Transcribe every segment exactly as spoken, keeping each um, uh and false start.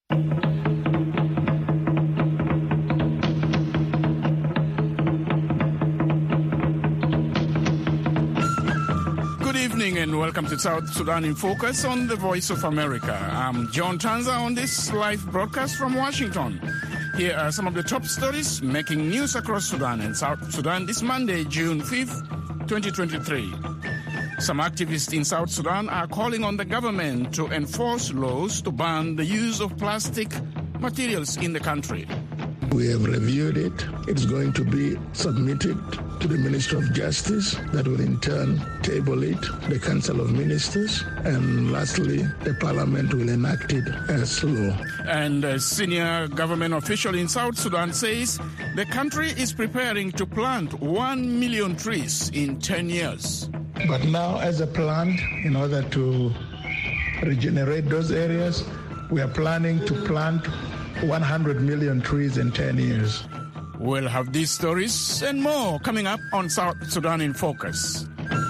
Good evening and welcome to South Sudan in Focus on the Voice of America. I'm John Tanza on this live broadcast from Washington. Here are some of the top stories making news across Sudan and South Sudan this Monday, June fifth, twenty twenty-three. Some activists in South Sudan are calling on the government to enforce laws to ban the use of plastic materials in the country. We have reviewed it. It's going to be submitted to the Minister of Justice that will in turn table it, the Council of Ministers, and lastly, the Parliament will enact it as law. And a senior government official in South Sudan says the country is preparing to plant one million trees in ten years. But now, as a plan, in order to regenerate those areas, we are planning to plant one hundred million trees in ten years. We'll have these stories and more coming up on South Sudan in Focus.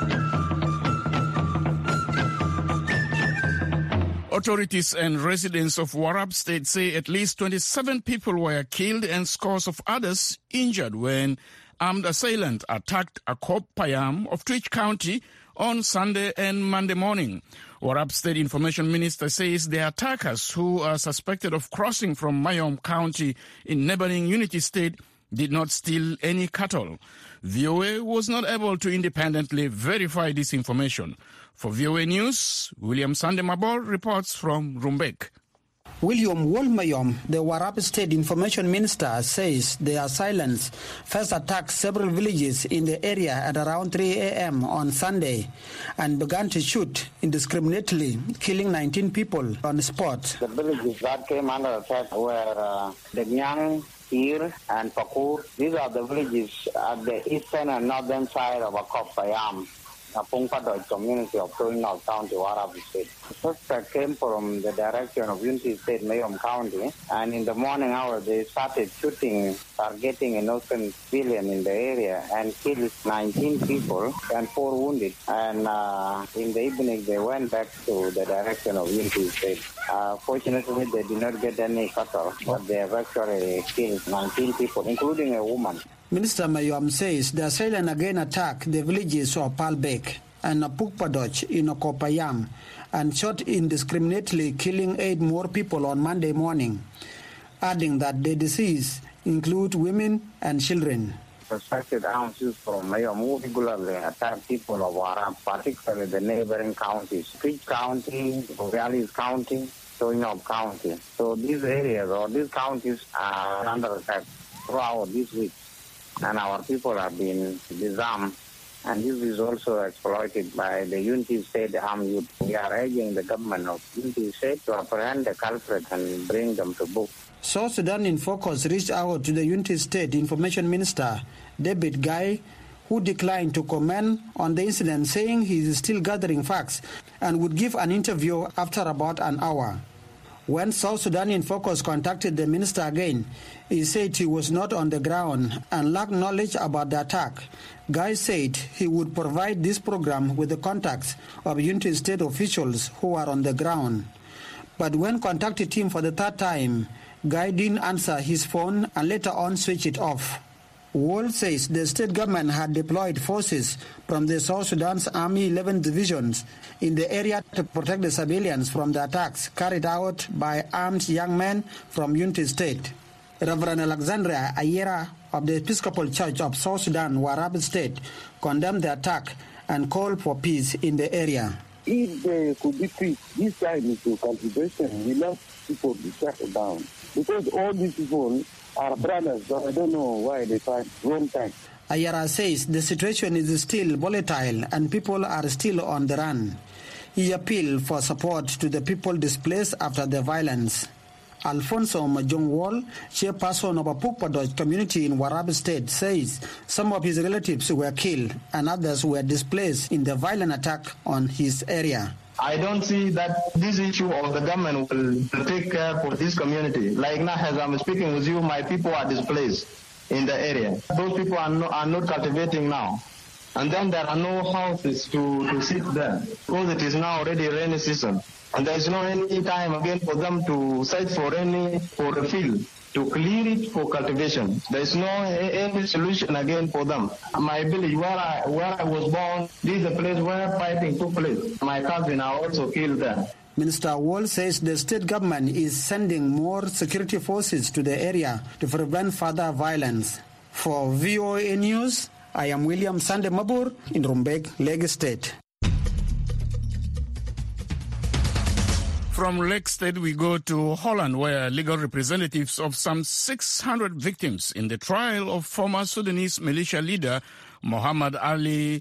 Authorities and residents of Warab State say at least twenty-seven people were killed and scores of others injured when armed assailants attacked Akop Payam of Twitch County on Sunday and Monday morning. Warab State Information Minister says the attackers, who are suspected of crossing from Mayom County in neighboring Unity State, did not steal any cattle. V O A was not able to independently verify this information. For V O A News, William Sandemabor reports from Rumbek. William Wolmayom, the Warab State Information Minister, says the assailants first attacked several villages in the area at around three a.m. on Sunday and began to shoot indiscriminately, killing nineteen people on the spot. The villages that came under attack were uh, Denyang, Ir, and Pakur. These are the villages at the eastern and northern side of Akop Payam, a Pungpadoi community of North County, Warab State. The suspect came from the direction of Unity State, Mayom County, and in the morning hour they started shooting, targeting innocent civilian in the area and killed nineteen people and four wounded. And uh, in the evening they went back to the direction of Unity State. Uh, fortunately, they did not get any cattle, but they have actually killed nineteen people, including a woman. Minister Mayom says the assailant again attacked the villages of Palbek and Napukpadoch in Okopayam and shot indiscriminately, killing eight more people on Monday morning, adding that the deceased include women and children. Suspected ounces from Mayom who regularly attack people of Warab, particularly the neighboring counties, Twitch County, Valleys County, Toinop County. So these areas or these counties are under attack throughout this week, and our people have been disarmed, and this is also exploited by the Unity State armed youth. We are urging the government of Unity State to apprehend the culprits and bring them to book. South Sudan in Focus reached out to the Unity State Information Minister, David Guy, who declined to comment on the incident, saying he is still gathering facts and would give an interview after about an hour. When South Sudan in Focus contacted the minister again, he said he was not on the ground and lacked knowledge about the attack. Guy said he would provide this program with the contacts of Unity State officials who are on the ground. But when contacted him for the third time, Guy didn't answer his phone and later on switched it off. Wall says the state government had deployed forces from the South Sudan's Army eleven divisions in the area to protect the civilians from the attacks carried out by armed young men from Unity State. Reverend Alexandria Ayera of the Episcopal Church of South Sudan, Warab State, condemned the attack and called for peace in the area. If there could be peace, this time into cultivation, we love people to settle down. Because all these people are brothers, but I don't know why they fight wrong time. Ayara says the situation is still volatile and people are still on the run. He appealed for support to the people displaced after the violence. Alfonso Majongwal, chairperson of a Pukpadoj community in Warab State, says some of his relatives were killed and others were displaced in the violent attack on his area. I don't see that this issue of the government will take care for this community. Like now, as I'm speaking with you, my people are displaced in the area. Those people are, no, are not cultivating now. And then there are no houses to, to sit there because it is now already rainy season. And there is no any time again for them to search for any, for a field, to clear it for cultivation. There is no any solution again for them. My village where I, where I was born, this is the place where fighting took place. My cousin are also killed there. Minister Wall says the state government is sending more security forces to the area to prevent further violence. For V O A News, I am William Sande Mabur in Rumbek, Lake State. From Lake State, we go to Holland, where legal representatives of some six hundred victims in the trial of former Sudanese militia leader Muhammad Ali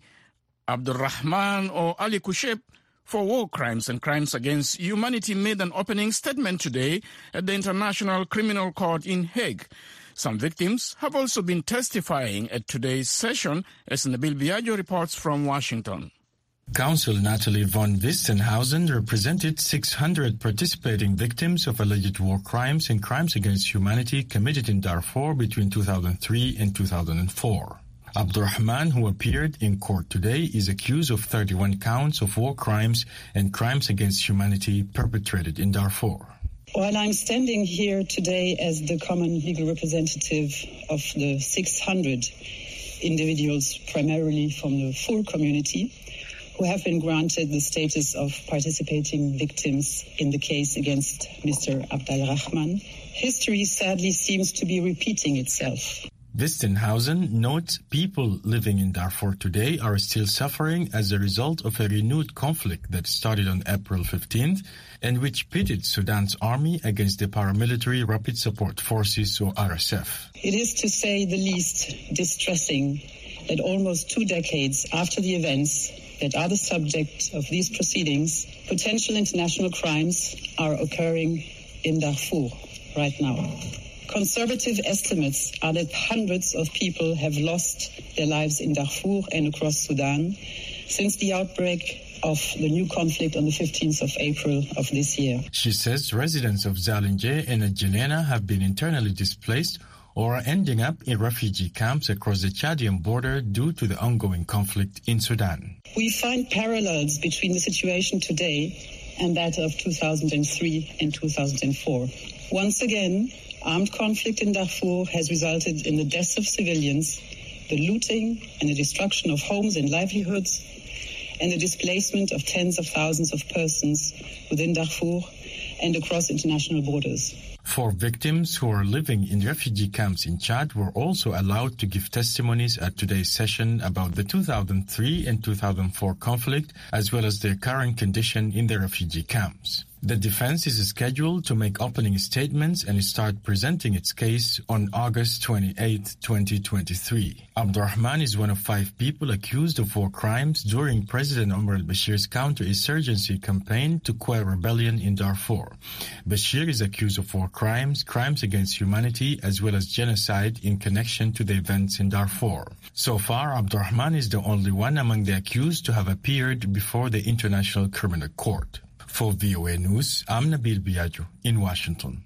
Abdurrahman or Ali Kusheb for war crimes and crimes against humanity made an opening statement today at the International Criminal Court in Hague. Some victims have also been testifying at today's session, as Nabil Biagio reports from Washington. Counsel Natalie von Wistenhausen represented six hundred participating victims of alleged war crimes and crimes against humanity committed in Darfur between two thousand three and two thousand four. Abdurrahman, who appeared in court today, is accused of thirty-one counts of war crimes and crimes against humanity perpetrated in Darfur. While I'm standing here today as the common legal representative of the six hundred individuals, primarily from the Darfur community, who have been granted the status of participating victims in the case against Mister Abdurrahman, history sadly seems to be repeating itself. Wistenhausen notes people living in Darfur today are still suffering as a result of a renewed conflict that started on April fifteenth and which pitted Sudan's army against the paramilitary Rapid Support Forces, or R S F. It is, to say the least, distressing that almost two decades after the events that are the subject of these proceedings, potential international crimes are occurring in Darfur right now. Conservative estimates are that hundreds of people have lost their lives in Darfur and across Sudan since the outbreak of the new conflict on the fifteenth of April of this year. She says residents of Zalinje and Adjelena have been internally displaced or are ending up in refugee camps across the Chadian border due to the ongoing conflict in Sudan. We find parallels between the situation today and that of two thousand three and two thousand four. Once again, armed conflict in Darfur has resulted in the deaths of civilians, the looting and the destruction of homes and livelihoods, and the displacement of tens of thousands of persons within Darfur and across international borders. Four victims who are living in refugee camps in Chad were also allowed to give testimonies at today's session about the two thousand three and two thousand four conflict, as well as their current condition in the refugee camps. The defense is scheduled to make opening statements and start presenting its case on August twenty-eighth, twenty twenty-three. Abdurrahman is one of five people accused of war crimes during President Omar al-Bashir's counter-insurgency campaign to quell rebellion in Darfur. Bashir is accused of war crimes, crimes against humanity, as well as genocide in connection to the events in Darfur. So far, Abdurrahman is the only one among the accused to have appeared before the International Criminal Court. For V O A News, I'm Nabil Biagio in Washington.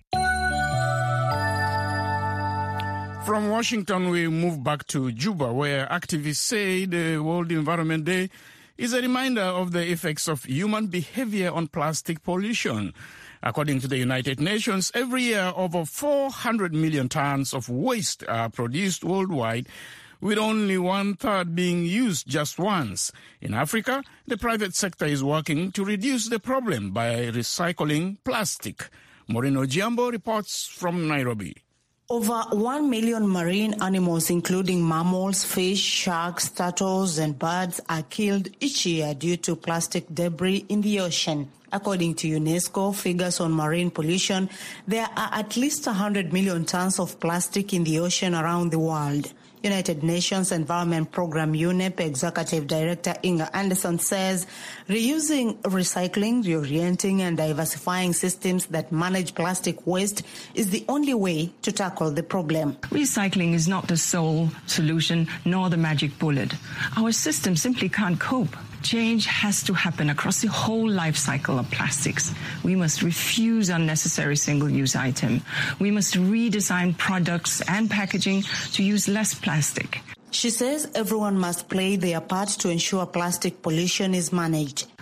From Washington, we move back to Juba, where activists say the World Environment Day is a reminder of the effects of human behavior on plastic pollution. According to the United Nations, every year over four hundred million tons of waste are produced worldwide, with only one-third being used just once. In Africa, the private sector is working to reduce the problem by recycling plastic. Moreno Giambo reports from Nairobi. Over one million marine animals, including mammals, fish, sharks, turtles, and birds, are killed each year due to plastic debris in the ocean. According to UNESCO figures on marine pollution, there are at least one hundred million tons of plastic in the ocean around the world. United Nations Environment Program U N E P Executive Director Inga Anderson says reusing, recycling, reorienting and diversifying systems that manage plastic waste is the only way to tackle the problem. Recycling is not the sole solution nor the magic bullet. Our system simply can't cope. Change has to happen across the whole life cycle of plastics. We must refuse unnecessary single-use items. We must redesign products and packaging to use less plastic. She says everyone must play their part to ensure plastic pollution is managed.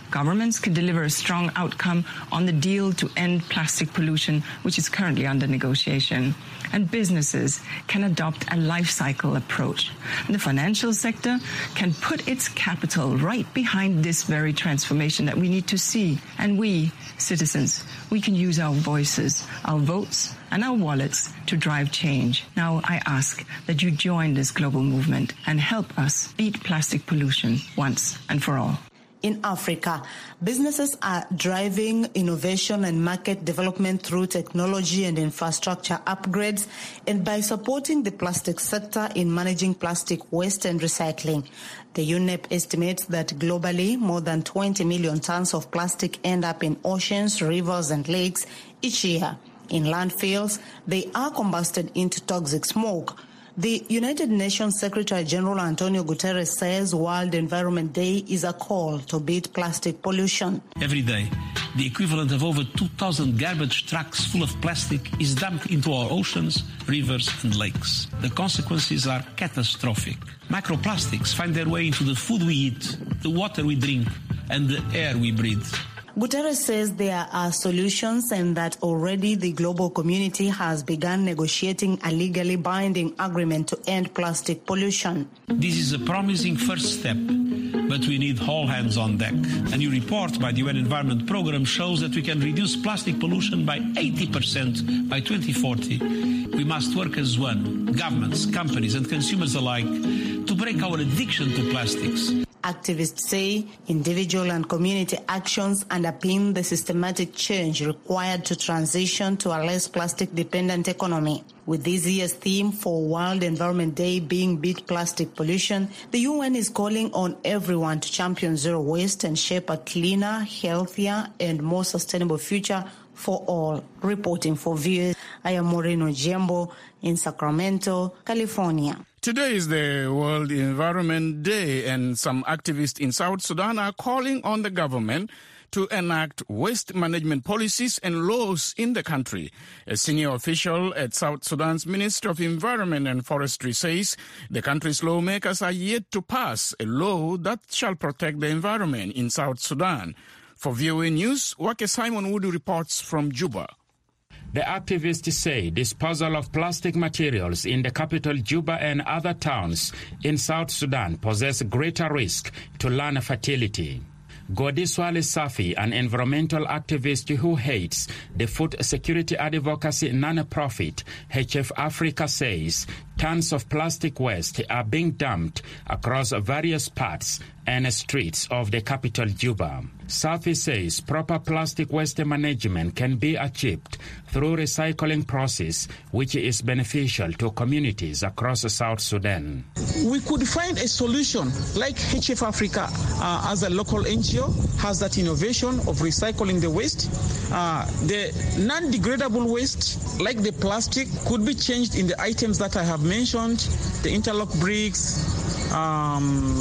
Governments can deliver a strong outcome on the deal to end plastic pollution, which is currently under negotiation. And businesses can adopt a life cycle approach. And the financial sector can put its capital right behind this very transformation that we need to see. And we, citizens, we can use our voices, our votes, and our wallets to drive change. Now I ask that you join this global movement and help us beat plastic pollution once and for all. In Africa, businesses are driving innovation and market development through technology and infrastructure upgrades and by supporting the plastic sector in managing plastic waste and recycling. The U N E P estimates that globally, more than twenty million tons of plastic end up in oceans, rivers, and lakes each year. In landfills, they are combusted into toxic smoke. The United Nations Secretary General Antonio Guterres says World Environment Day is a call to beat plastic pollution. Every day, the equivalent of over two thousand garbage trucks full of plastic is dumped into our oceans, rivers and lakes. The consequences are catastrophic. Microplastics find their way into the food we eat, the water we drink, and the air we breathe. Guterres says there are solutions and that already the global community has begun negotiating a legally binding agreement to end plastic pollution. This is a promising first step, but we need all hands on deck. A new report by the U N Environment Programme shows that we can reduce plastic pollution by eighty percent by twenty forty. We must work as one, governments, companies and consumers alike, to break our addiction to plastics. Activists say individual and community actions underpin the systematic change required to transition to a less plastic-dependent economy. With this year's theme for World Environment Day being Beat Plastic Pollution, the U N is calling on everyone to champion zero waste and shape a cleaner, healthier, and more sustainable future for all. Reporting for Viewers, I am Maureen Ojiambo in Sacramento, California. Today is the World Environment Day, and some activists in South Sudan are calling on the government to enact waste management policies and laws in the country. A senior official at South Sudan's Ministry of Environment and Forestry says the country's lawmakers are yet to pass a law that shall protect the environment in South Sudan. For V O A News, Wake Simon Wood reports from Juba. The activists say disposal of plastic materials in the capital Juba and other towns in South Sudan poses greater risk to land fertility. Godiswale Safi, an environmental activist who hates the food security advocacy non-profit H F Africa, says tons of plastic waste are being dumped across various parts and streets of the capital Juba. Safi says proper plastic waste management can be achieved through recycling process, which is beneficial to communities across South Sudan. We could find a solution like H F Africa uh, as a local N G O has that innovation of recycling the waste. Uh, the non-degradable waste like the plastic could be changed in the items that I have mentioned, the interlock bricks, um,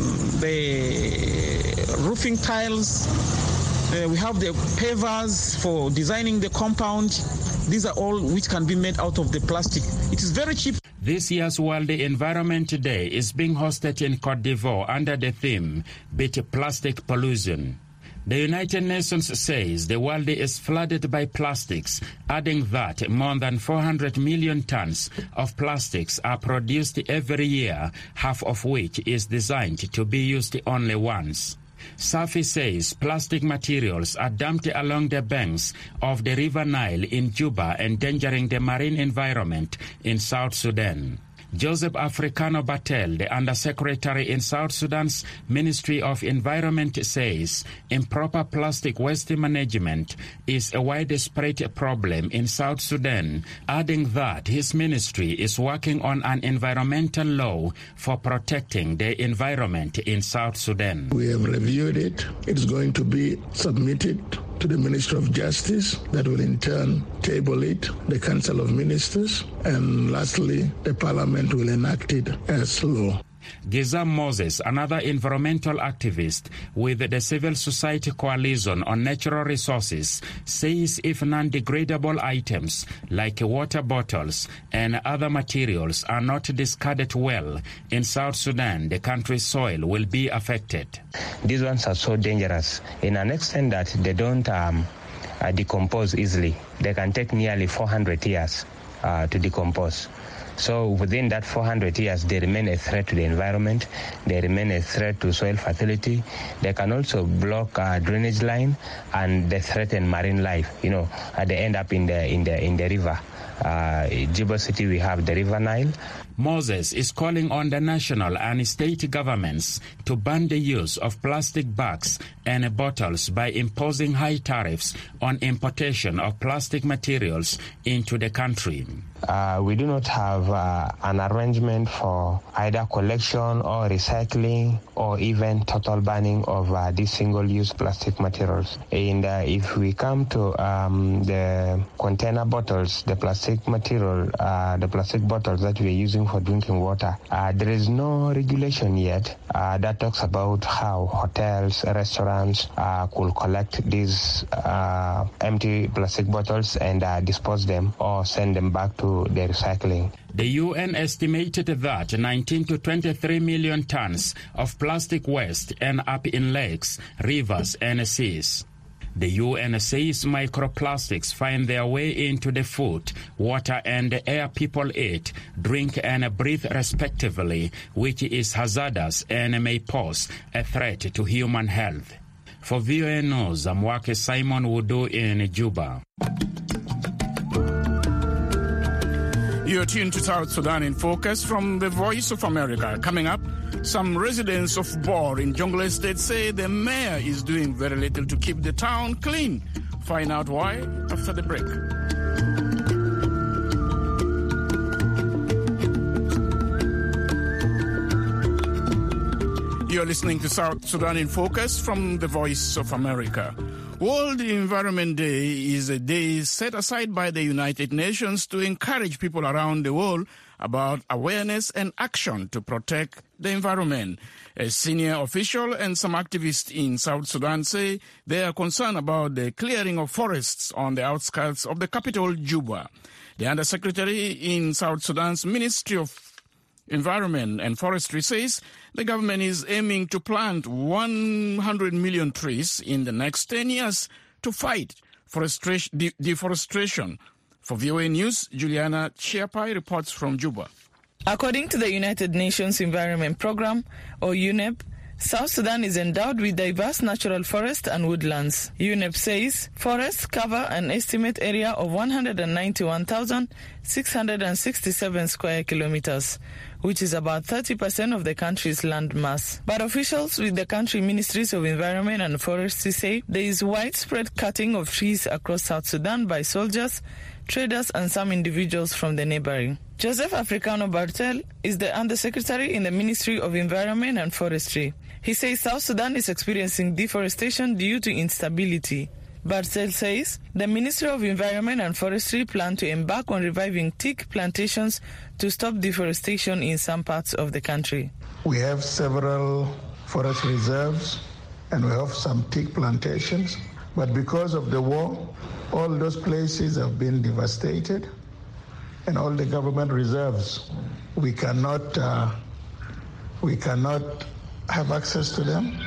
the roofing tiles. Uh, we have the pavers for designing the compound. These are all which can be made out of the plastic. It is very cheap. This year's World Environment Day is being hosted in Cote d'Ivoire under the theme Beat Plastic Pollution. The United Nations says the world is flooded by plastics, adding that more than four hundred million tons of plastics are produced every year, half of which is designed to be used only once. Safi says plastic materials are dumped along the banks of the River Nile in Juba, endangering the marine environment in South Sudan. Joseph Africano Batel, the Undersecretary in South Sudan's Ministry of Environment, says improper plastic waste management is a widespread problem in South Sudan, adding that his ministry is working on an environmental law for protecting the environment in South Sudan. We have reviewed it. It's going to be submitted to the Ministry of Justice, that will in turn table it, the Council of Ministers, and lastly, the Parliament will enact it as law. Giza Moses, another environmental activist with the Civil Society Coalition on Natural Resources, says if non-degradable items like water bottles and other materials are not discarded well in South Sudan, the country's soil will be affected. These ones are so dangerous in an extent that they don't um, uh, decompose easily. They can take nearly four hundred years uh, to decompose. So within that four hundred years, they remain a threat to the environment. They remain a threat to soil fertility. They can also block uh, drainage line, and they threaten marine life. You know, uh, they end up in the in the in the river. Uh, Juba City, we have the River Nile. Moses is calling on the national and state governments to ban the use of plastic bags and bottles by imposing high tariffs on importation of plastic materials into the country. Uh, we do not have uh, an arrangement for either collection or recycling or even total banning of uh, these single-use plastic materials. And uh, if we come to um, the container bottles, the plastic material, uh, the plastic bottles that we are using for drinking water, uh, there is no regulation yet uh, that talks about how hotels, restaurants uh, could collect these uh, empty plastic bottles and uh, dispose them or send them back to the recycling. The U N estimated that nineteen to twenty-three million tons of plastic waste end up in lakes, rivers, and seas. The U N says microplastics find their way into the food, water, and air people eat, drink, and breathe respectively, which is hazardous and may pose a threat to human health. For V O A News, Amwake Simon Wudu in Juba. You're tuned to South Sudan in Focus from the Voice of America. Coming up, some residents of Bor in Jonglei State say the mayor is doing very little to keep the town clean. Find out why after the break. You're listening to South Sudan in Focus from the Voice of America. World Environment Day is a day set aside by the United Nations to encourage people around the world about awareness and action to protect the environment. A senior official and some activists in South Sudan say they are concerned about the clearing of forests on the outskirts of the capital, Juba. The Undersecretary in South Sudan's Ministry of Environment and Forestry says the government is aiming to plant one hundred million trees in the next ten years to fight de- deforestation. For V O A News, Juliana Chiapai reports from Juba. According to the United Nations Environment Programme, or U N E P, South Sudan is endowed with diverse natural forests and woodlands. U N E P says forests cover an estimate area of one hundred ninety-one thousand six hundred sixty-seven square kilometers, which is about thirty percent of the country's land mass. But officials with the country ministries of environment and forestry say there is widespread cutting of trees across South Sudan by soldiers, traders, and some individuals from the neighboring. Joseph Africano Bartel is the Undersecretary in the Ministry of Environment and Forestry. He says South Sudan is experiencing deforestation due to instability. Bartel says the Ministry of Environment and Forestry plan to embark on reviving teak plantations to stop deforestation in some parts of the country. We have several forest reserves and we have some teak plantations, but because of the war, all those places have been devastated and all the government reserves, we cannot, uh, we cannot have access to them.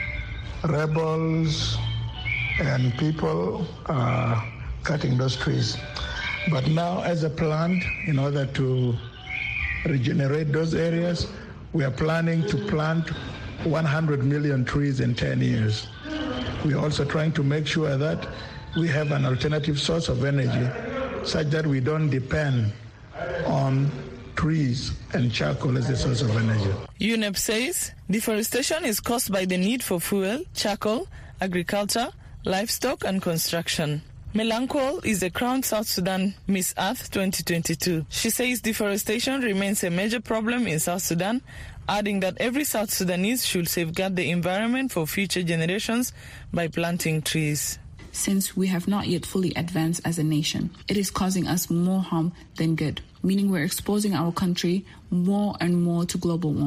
Rebels and people are cutting those trees. But now, as a plan, in order to regenerate those areas, we are planning to plant one hundred million trees in ten years. We are also trying to make sure that we have an alternative source of energy such that we don't depend on trees and charcoal as a source of energy. U N E P says deforestation is caused by the need for fuel, charcoal, agriculture, livestock, and construction. Melanchol is the crowned South Sudan Miss Earth twenty twenty-two. She says deforestation remains a major problem in South Sudan, adding that every South Sudanese should safeguard the environment for future generations by planting trees. Since we have not yet fully advanced as a nation, it is causing us more harm than good, meaning we're exposing our country more and more to global warming.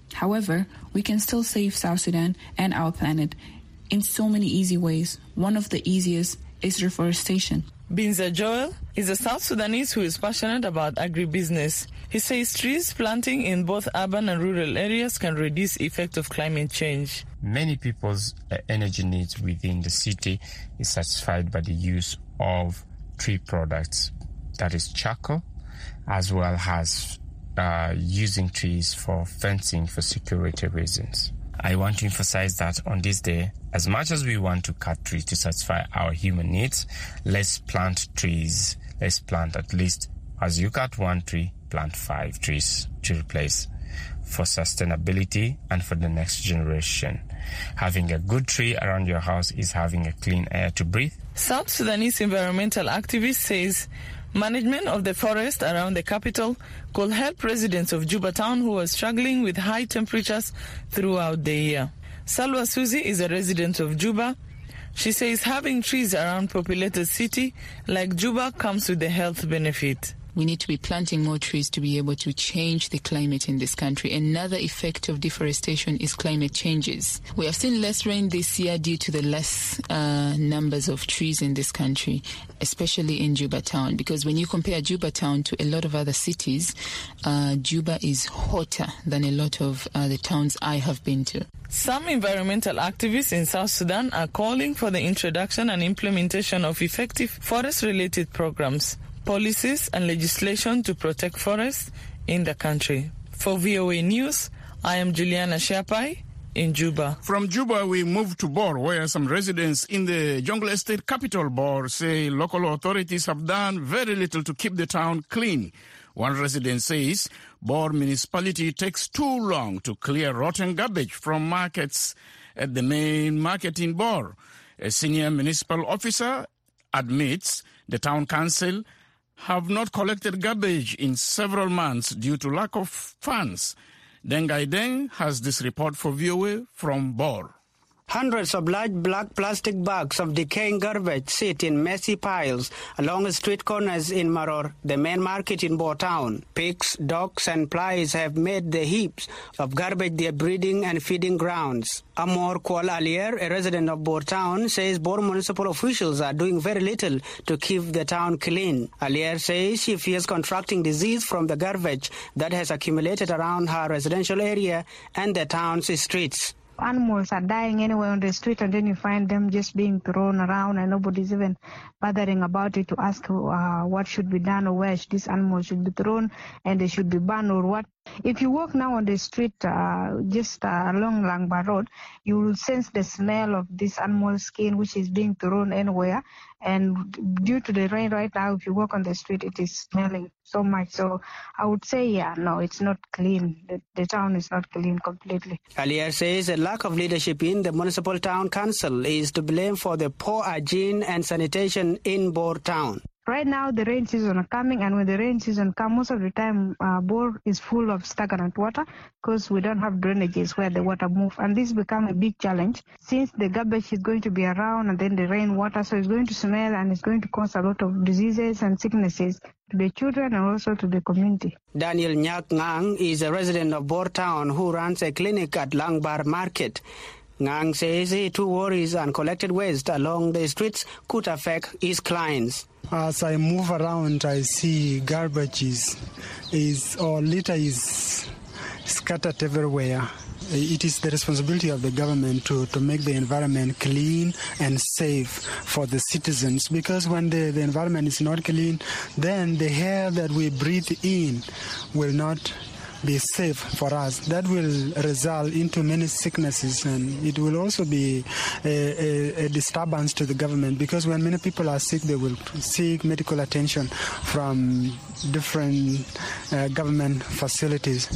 However, we can still save South Sudan and our planet in so many easy ways. One of the easiest is reforestation. Binza Joel is a South Sudanese who is passionate about agribusiness. He says trees planting in both urban and rural areas can reduce the effect of climate change. Many people's uh, energy needs within the city is satisfied by the use of tree products, that is charcoal, as well as uh, using trees for fencing for security reasons. I want to emphasize that on this day, as much as we want to cut trees to satisfy our human needs, let's plant trees. Let's plant at least, as you cut one tree, plant five trees to replace for sustainability and for the next generation. Having a good tree around your house is having a clean air to breathe. South Sudanese environmental activist says management of the forest around the capital could help residents of Juba town who are struggling with high temperatures throughout the year. Salwa Suzi is a resident of Juba. She says having trees around populated city like Juba comes with a health benefit. We need to be planting more trees to be able to change the climate in this country. Another effect of deforestation is climate changes. We have seen less rain this year due to the less uh, numbers of trees in this country, especially in Juba town. Because when you compare Juba town to a lot of other cities, uh, Juba is hotter than a lot of uh, the towns I have been to. Some environmental activists in South Sudan are calling for the introduction and implementation of effective forest-related programs, policies and legislation to protect forests in the country. For V O A News, I am Juliana Shapai in Juba. From Juba, we move to Bor, where some residents in the Jungle Estate capital, Bor, say local authorities have done very little to keep the town clean. One resident says Bor municipality takes too long to clear rotten garbage from markets at the main market in Bor. A senior municipal officer admits the town council have not collected garbage in several months due to lack of funds. Dengai Deng has this report for V O A from Bor. Hundreds of large black plastic bags of decaying garbage sit in messy piles along street corners in Maror, the main market in Bor town. Pigs, dogs and flies have made the heaps of garbage their breeding and feeding grounds. Amor Kuala Alier, a resident of Bor town, says Bor municipal officials are doing very little to keep the town clean. Alier says she fears contracting disease from the garbage that has accumulated around her residential area and the town's streets. Animals are dying anywhere on the street, and then you find them just being thrown around and nobody's even bothering about it to ask uh, what should be done or where these animals should be thrown and they should be banned or what. If you walk now on the street uh, just uh, along Langba Road, you will sense the smell of this animal skin which is being thrown anywhere. And due to the rain right now, if you walk on the street, it is smelling so much. So I would say, yeah, no, it's not clean. The, the town is not clean completely. Alier says a lack of leadership in the municipal town council is to blame for the poor hygiene and sanitation in Bor town. Right now, the rain season are coming, and when the rain season comes, most of the time, uh, Bor is full of stagnant water because we don't have drainages where the water moves. And this becomes a big challenge since the garbage is going to be around and then the rainwater, so it's going to smell and it's going to cause a lot of diseases and sicknesses to the children and also to the community. Daniel Nyak Ngang is a resident of Bor town who runs a clinic at Langbar Market. Ngang says he too worries uncollected waste along the streets could affect his clients. As I move around, I see garbage is, is or litter is scattered everywhere. It is the responsibility of the government to, to make the environment clean and safe for the citizens, because when the, the environment is not clean, then the air that we breathe in will not be safe for us. That will result into many sicknesses, and it will also be a, a, a disturbance to the government, because when many people are sick, they will seek medical attention from different uh, government facilities.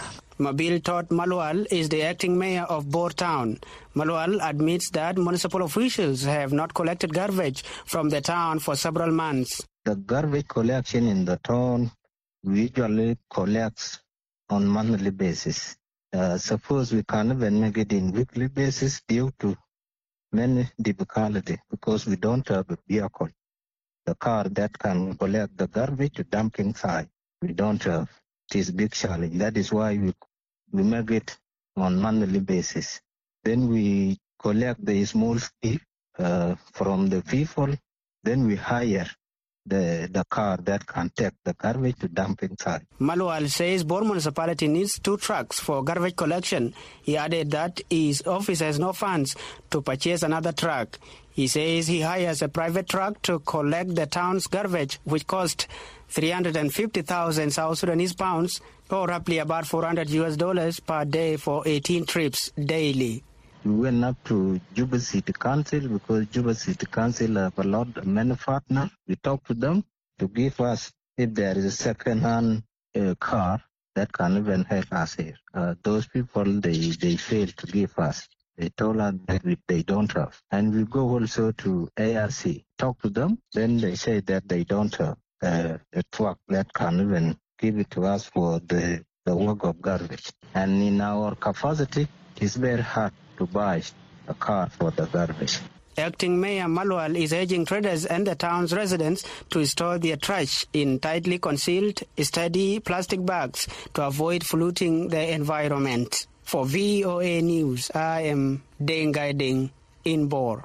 Mabil Todd Malwal is the acting mayor of Bor town. Malwal admits that municipal officials have not collected garbage from the town for several months. The garbage collection in the town usually collects on monthly basis. Uh, suppose we can't even make it in weekly basis due to many difficulty, because we don't have a vehicle, the car that can collect the garbage to dump inside. We don't have. It is big challenge. That is why we we make it on monthly basis. Then we collect the small fee uh, from the people. Then we hire the the car that can take the garbage to dumping site. Malual says Bor municipality needs two trucks for garbage collection. He added that his office has no funds to purchase another truck. He says he hires a private truck to collect the town's garbage, which cost three hundred fifty thousand South Sudanese pounds, or roughly about four hundred U S dollars per day for eighteen trips daily. We went up to Juba City Council because Juba City Council have a lot of many partners. We talked to them to give us, if there is a second-hand uh, car that can even help us here. Uh, those people, they, they failed to give us. They told us that we, they don't have. And we go also to A R C, talk to them, then they say that they don't have uh, a truck that can even give it to us for the, the work of garbage. And in our capacity, it's very hard to buy a car for the garbage. Acting Mayor Malual is urging traders and the town's residents to store their trash in tightly concealed, sturdy plastic bags to avoid polluting the environment. For V O A News, I am Dengai Deng in Bor.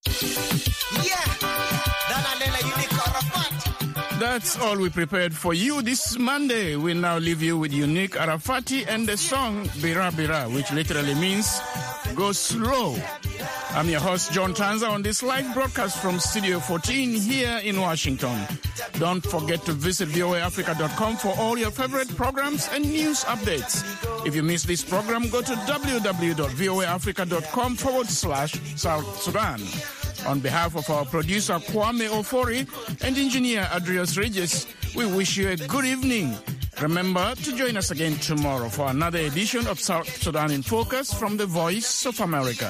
That's all we prepared for you this Monday. We now leave you with Unique Arafati and the song Bira Bira, which literally means go slow. I'm your host, John Tanza, on this live broadcast from Studio fourteen here in Washington. Don't forget to visit V O A Africa dot com for all your favorite programs and news updates. If you missed this program, go to w w w dot v o a africa dot com forward slash South Sudan. On behalf of our producer, Kwame Ofori, and engineer, Adrius Regis, we wish you a good evening. Remember to join us again tomorrow for another edition of South Sudan in Focus from the Voice of America.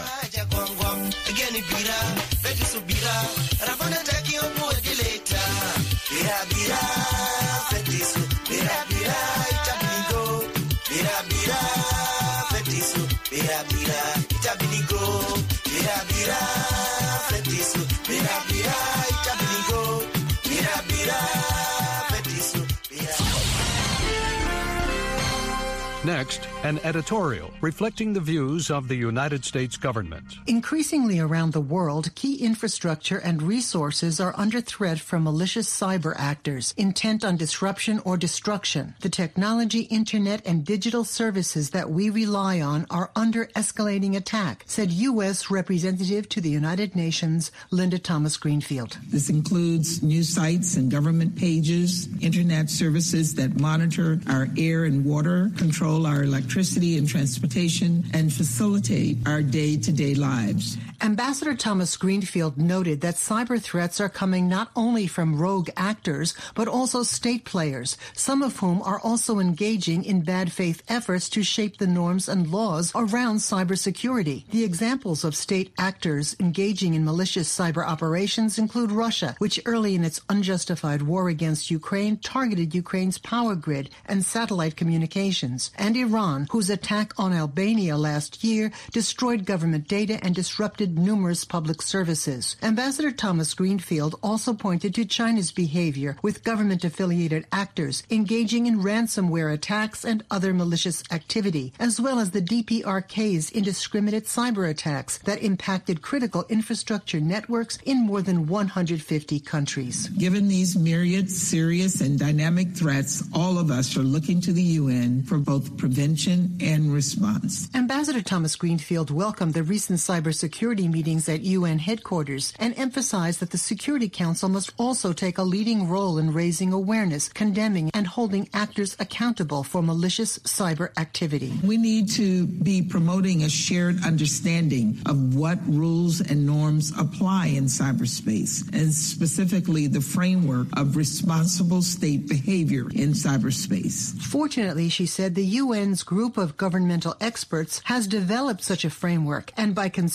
Next, an editorial reflecting the views of the United States government. Increasingly around the world, key infrastructure and resources are under threat from malicious cyber actors intent on disruption or destruction. The technology, internet, and digital services that we rely on are under escalating attack, said U S Representative to the United Nations, Linda Thomas-Greenfield. This includes news sites and government pages, internet services that monitor our air and water, control our electricity and transportation, and facilitate our day-to-day lives. Ambassador Thomas Greenfield noted that cyber threats are coming not only from rogue actors, but also state players, some of whom are also engaging in bad faith efforts to shape the norms and laws around cybersecurity. The examples of state actors engaging in malicious cyber operations include Russia, which early in its unjustified war against Ukraine targeted Ukraine's power grid and satellite communications, and Iran, whose attack on Albania last year destroyed government data and disrupted numerous public services. Ambassador Thomas Greenfield also pointed to China's behavior with government-affiliated actors engaging in ransomware attacks and other malicious activity, as well as the D P R K's indiscriminate cyber attacks that impacted critical infrastructure networks in more than one hundred fifty countries. Given these myriad serious and dynamic threats, all of us are looking to the U N for both prevention and response. Ambassador Thomas Greenfield welcomed the recent cybersecurity meetings at U N headquarters and emphasized that the Security Council must also take a leading role in raising awareness, condemning, and holding actors accountable for malicious cyber activity. We need to be promoting a shared understanding of what rules and norms apply in cyberspace, and specifically the framework of responsible state behavior in cyberspace. Fortunately, she said, the U N's group of governmental experts has developed such a framework, and by consensus,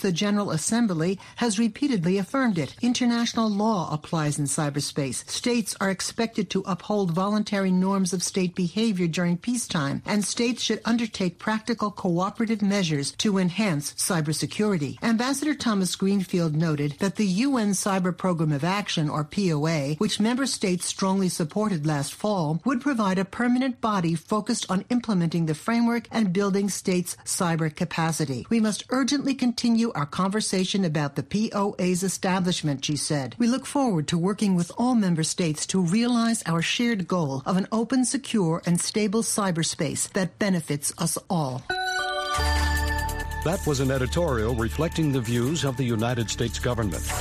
the General Assembly has repeatedly affirmed it. International law applies in cyberspace. States are expected to uphold voluntary norms of state behavior during peacetime, and states should undertake practical cooperative measures to enhance cybersecurity. Ambassador Thomas Greenfield noted that the U N Cyber Program of Action, or P O A, which member states strongly supported last fall, would provide a permanent body focused on implementing the framework and building states' cyber capacity. We must urgently continue our conversation about the P O A's establishment, she said. We look forward to working with all member states to realize our shared goal of an open, secure, and stable cyberspace that benefits us all. That was an editorial reflecting the views of the United States government.